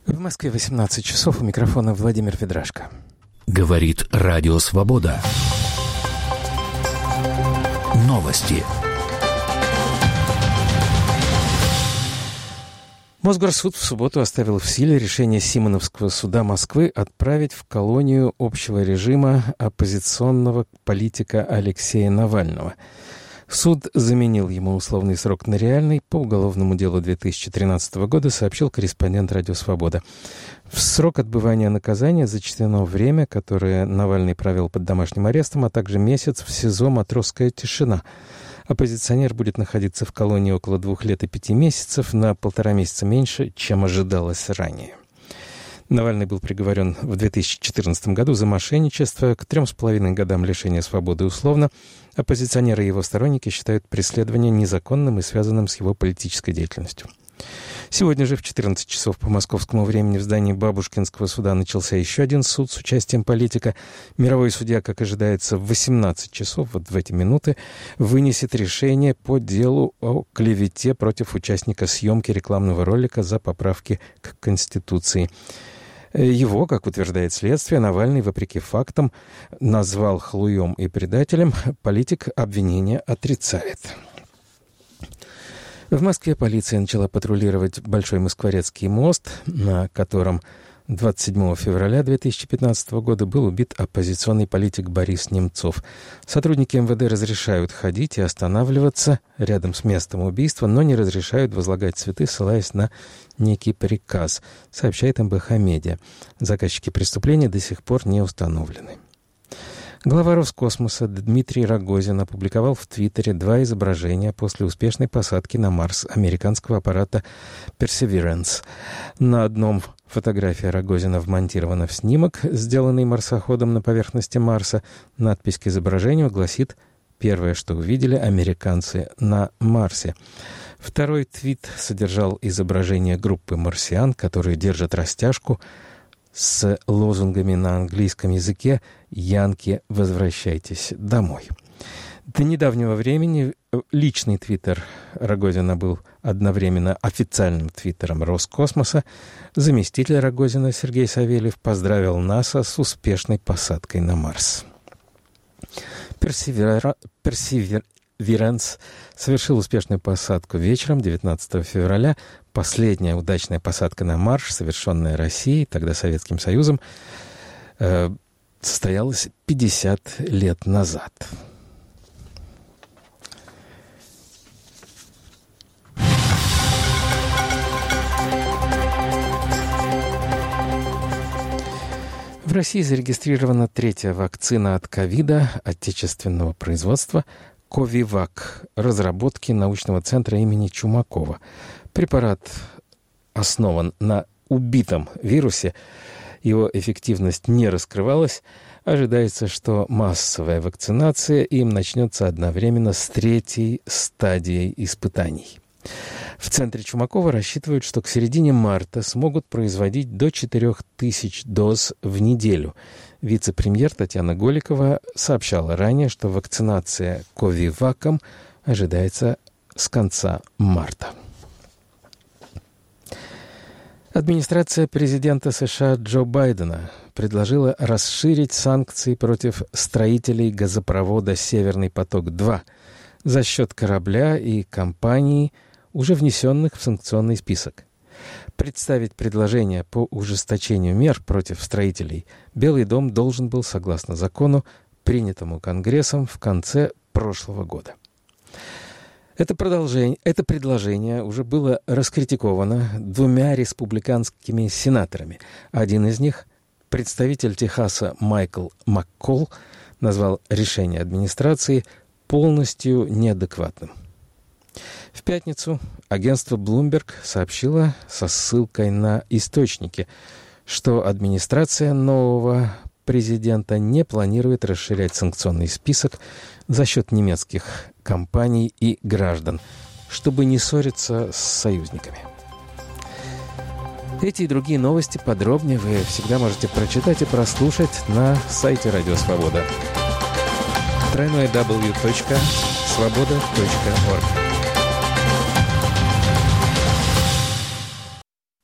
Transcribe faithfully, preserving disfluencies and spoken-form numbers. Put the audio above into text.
В Москве восемнадцать часов, у микрофона Владимир Ведрашко. Говорит Радио Свобода. Новости. Мосгорсуд в субботу оставил в силе решение Симоновского суда Москвы отправить в колонию общего режима оппозиционного политика Алексея Навального. Суд заменил ему условный срок на реальный. По уголовному делу две тысячи тринадцатого года сообщил корреспондент «Радио Свобода». В срок отбывания наказания зачтено время, которое Навальный провел под домашним арестом, а также месяц в СИЗО «Матросская тишина». Оппозиционер будет находиться в колонии около двух лет и пяти месяцев, на полтора месяца меньше, чем ожидалось ранее. Навальный был приговорен в две тысячи четырнадцатом году за мошенничество к трем с половиной годам лишения свободы условно. Оппозиционеры и его сторонники считают преследование незаконным и связанным с его политической деятельностью. Сегодня же в четырнадцать часов по московскому времени в здании Бабушкинского суда начался еще один суд с участием политика. Мировой судья, как ожидается, в восемнадцать часов, вот в эти минуты, вынесет решение по делу о клевете против участника съемки рекламного ролика за поправки к Конституции. Его, как утверждает следствие, Навальный, вопреки фактам, назвал хлуем и предателем. Политик обвинения отрицает. В Москве полиция начала патрулировать Большой Москворецкий мост, на котором двадцать седьмого февраля две тысячи пятнадцатого года был убит оппозиционный политик Борис Немцов. Сотрудники эм вэ дэ разрешают ходить и останавливаться рядом с местом убийства, но не разрешают возлагать цветы, ссылаясь на некий приказ, сообщает эм бэ ха Медиа. Заказчики преступления до сих пор не установлены. Глава Роскосмоса Дмитрий Рогозин опубликовал в Твиттере два изображения после успешной посадки на Марс американского аппарата Perseverance. На одном фотография Рогозина вмонтирована в снимок, сделанный марсоходом на поверхности Марса. Надпись к изображению гласит «Первое, что увидели американцы на Марсе». Второй твит содержал изображение группы марсиан, которые держат растяжку с лозунгами на английском языке «Янки, возвращайтесь домой». До недавнего времени личный твиттер Рогозина был одновременно официальным твиттером Роскосмоса. Заместитель Рогозина Сергей Савельев поздравил НАСА с успешной посадкой на Марс. Персевера... Персеверанс совершил успешную посадку вечером девятнадцатого февраля. Последняя удачная посадка на Марс, совершенная Россией, тогда Советским Союзом, э, состоялась пятьдесят лет назад. В России зарегистрирована третья вакцина от ковида отечественного производства «Ковивак», разработки научного центра имени Чумакова. Препарат основан на убитом вирусе. Его эффективность не раскрывалась. Ожидается, что массовая вакцинация им начнется одновременно с третьей стадией испытаний. В центре Чумакова рассчитывают, что к середине марта смогут производить до четырех тысяч доз в неделю. Вице-премьер Татьяна Голикова сообщала ранее, что вакцинация Ковиваком ожидается с конца марта. Администрация президента США Джо Байдена предложила расширить санкции против строителей газопровода «Северный поток-два» за счет корабля и компаний, уже внесенных в санкционный список. Представить предложение по ужесточению мер против строителей Белый дом должен был согласно закону, принятому Конгрессом в конце прошлого года. Это, продолжение, это предложение уже было раскритиковано двумя республиканскими сенаторами. Один из них, представитель Техаса Майкл Маккол, назвал решение администрации полностью неадекватным. В пятницу агентство Bloomberg сообщило со ссылкой на источники, что администрация нового президента не планирует расширять санкционный список за счет немецких компаний и граждан, чтобы не ссориться с союзниками. Эти и другие новости подробнее вы всегда можете прочитать и прослушать на сайте Радио Свобода. дабл ю дабл ю дабл ю точка свобода точка орг